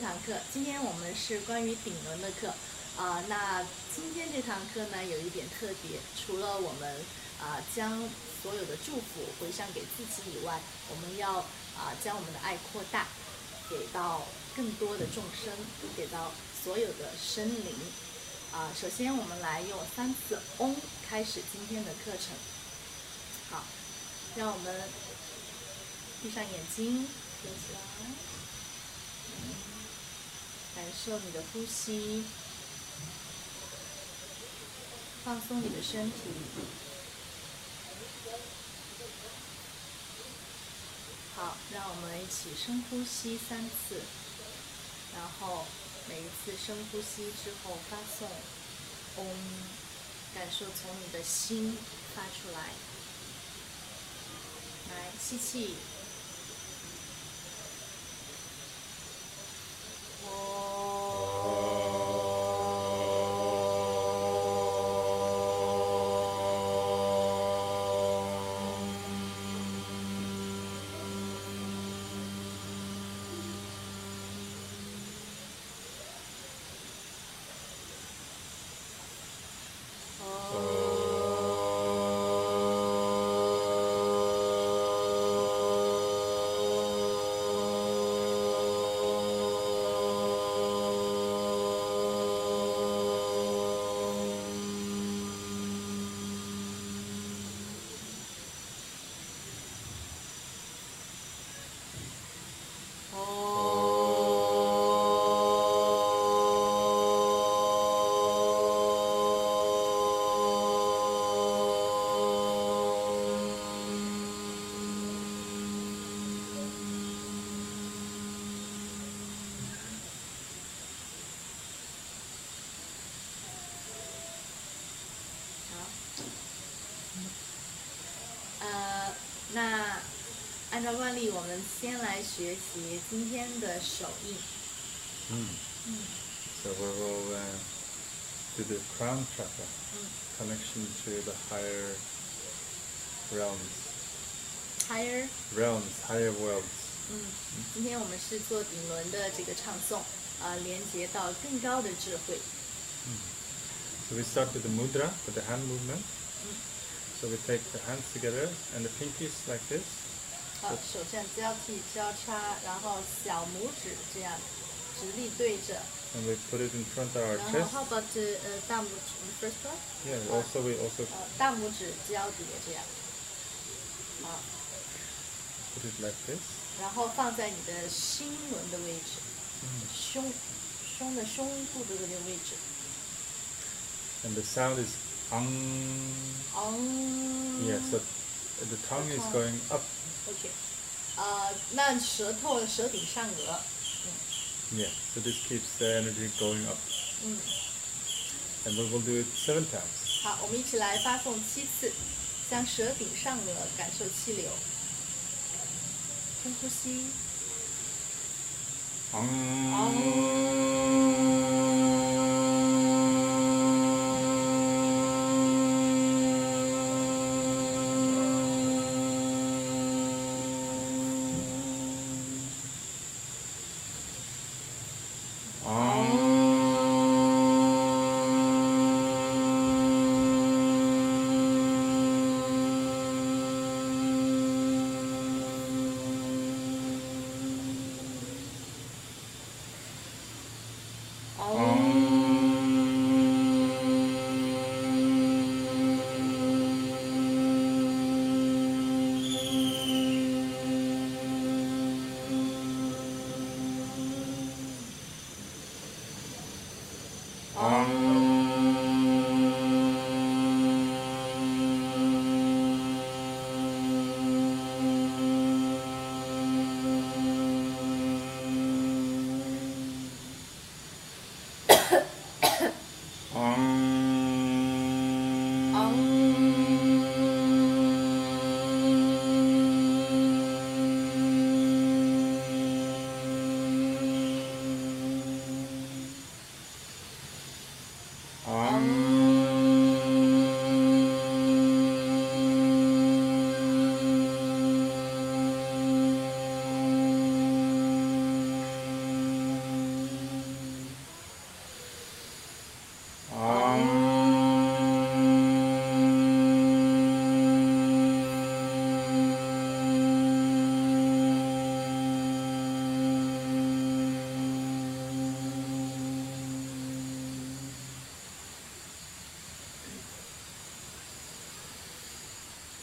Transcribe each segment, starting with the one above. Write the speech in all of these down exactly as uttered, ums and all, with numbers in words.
堂课。今天我们是关于顶轮的课，啊、呃，那今天这堂课呢有一点特别，除了我们啊、呃、将所有的祝福回向给自己以外，我们要啊、呃、将我们的爱扩大，给到更多的众生，给到所有的生灵。啊、呃，首先我们来用三次嗡开始今天的课程。好，让我们闭上眼睛，坐起来，嗯，感受你的呼吸，放松你的身体。好，让我们一起深呼吸三次，然后每一次深呼吸之后发送嗡，感受从你的心发出来。来，吸气。呃，那按照惯例，我们先来学习今天的手印。 嗯。 嗯。 So we will uh, do the crown chakra, 嗯 connection to the higher realms. Higher Realms, higher worlds. 嗯，今天我们是做顶轮的这个唱诵，呃，连接到更高的智慧。 Mm. So we start with the mudra, with the hand movement. 嗯。 So we take the hands together and the pinkies like this. 好，手这样交替交叉，然后小拇指这样直立对着。 And we put it in front of our 然 chest. 后 how about 呃大拇指 first one？ Yeah. Also we also 呃大拇指交叠这样。好。 put it like this. 然后放在你的心轮的位置， 嗯、 胸胸的胸部的这个位置。 And the sound is ang. Ang. Yeah, so the tongue is going up. OK， 呃，那舌头舌顶上颚。 嗯、Yeah, so this keeps the energy going up. 嗯。 And we will do it seven times. 好，我们一起来发送七次，向舌顶上颚感受气流。深呼吸。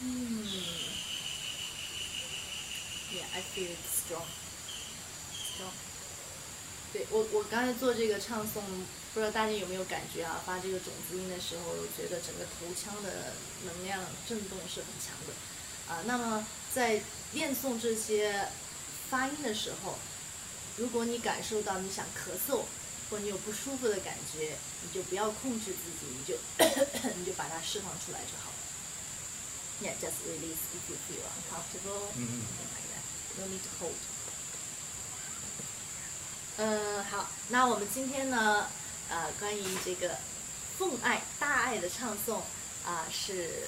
嗯，Yeah, I feel it strong, strong. 对我，我刚才做这个唱诵，不知道大家有没有感觉啊？发这个种子音的时候，我觉得整个头腔的能量震动是很强的，啊，那么在练诵这些发音的时候，如果你感受到你想咳嗽，或你有不舒服的感觉，你就不要控制自己，你就你就把它释放出来就好了。Yeah, just release if you feel uncomfortable. Mhm. Like that. No need to hold. 嗯，好，那我们今天呢，呃，关于这个奉爱大爱的唱诵啊、是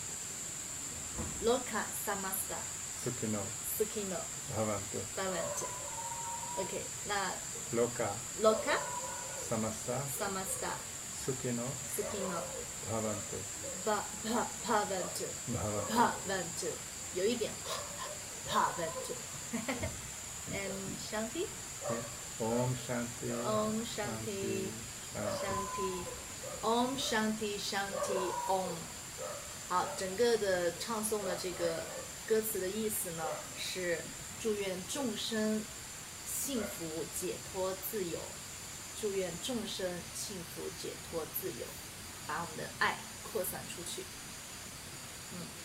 Loka Samasta Sukino Sukino Bhavantu. Bhavantu. OK， 那 Loka Loka Samasta Samasta Sukino Sukino Bhavantu. Ba Ba Bhavantu Bhavantu. Bhavantu， 有一点 Bhavantu。And Shanti。 Okay. Om Shanti. Om Shanti Shanti Om Shanti Shanti Om。 好，整个的唱诵的这个歌词的意思呢，是祝愿众生幸福解脱自由，祝愿众生幸福解脱自由，把我们的爱扩散出去。嗯。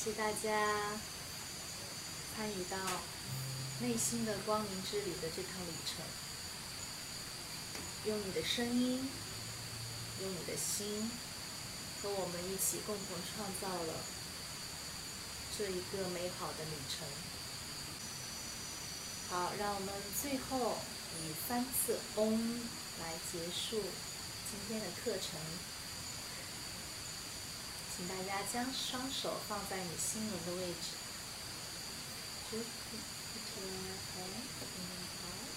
谢大家参与到内心的光明之旅的这趟旅程，用你的声音，用你的心，和我们一起共同创造了这一个美好的旅程。好，让我们最后以三次嗡来结束今天的课程。请大家将双手放在你心轮的位置。Just put your hand in your heart.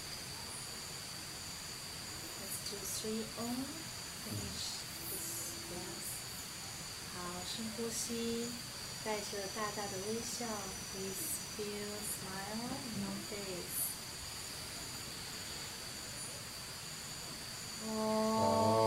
Let's do three om. Finish this breath. 好，深呼吸，带着大大的微笑 ，Please feel a smile in your face. 哦。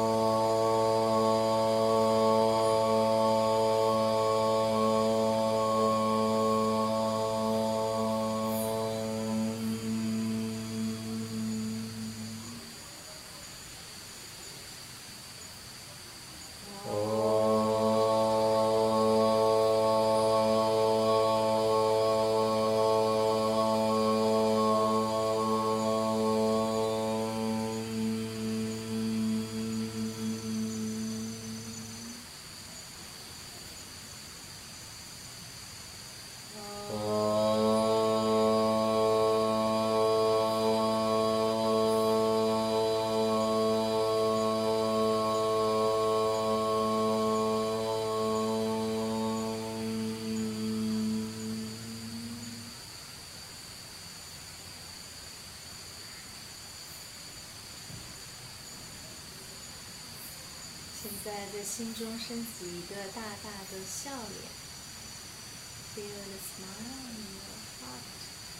现在在心中升起一个大大的笑脸 ，Feel the smile in your heart，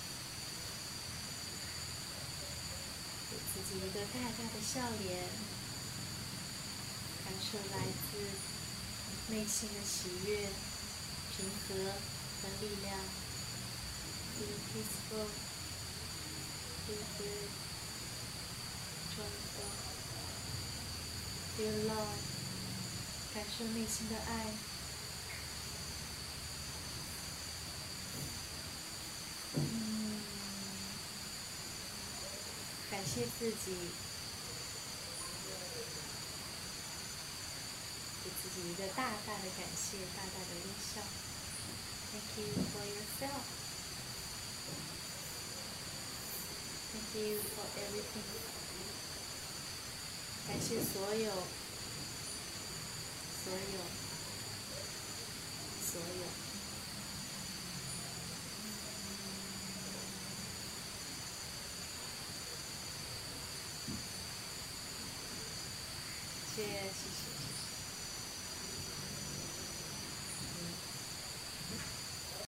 给自己一个大大的笑脸，感受来自内心的喜悦、平和和力量。Feel peaceful, feel good, joyful, feel love。感受内心的爱，嗯，感谢自己，给自己一个大大的感谢，大大的微笑。Thank you for yourself. Thank you for everything. 感谢所有。所有，所有，谢谢，谢谢。